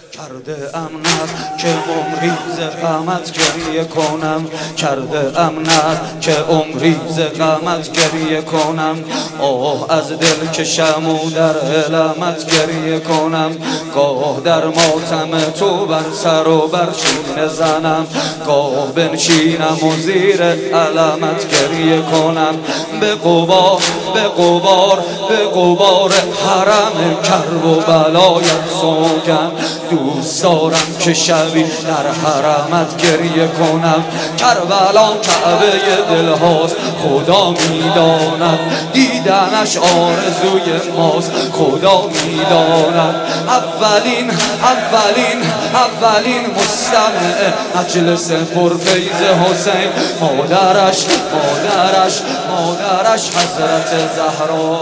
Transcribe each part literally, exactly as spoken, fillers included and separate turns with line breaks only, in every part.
کرده ام است که عمری ز غمت گریه کنم، کرده ام است که عمری ز غمت گریه کنم. آه از دل کشم و در علمت گریه کنم، گاه در ماتم تو بر سر و بر سینه زنم، گاه بنشینم و زیر علمت گریه کنم. به غبار به غبار به غبار حرم کرب و بلایت سوگم، دوست دارم که شبی در حرمت گریه کنم. کربلا کعبه دل هاست خدا میداند، دیدنش آرزوی ماست خدا میداند. اولین اولین اولین مستمع مجلس پرفیض حسین، مادرش مادرش مادرش حضرت زهرا.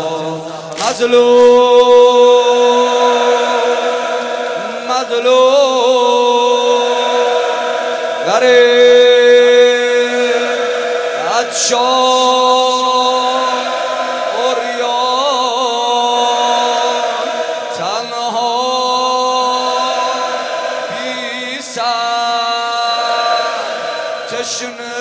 مظلوم مظلوم غریب عطشان عریان تنها بی سر تشنه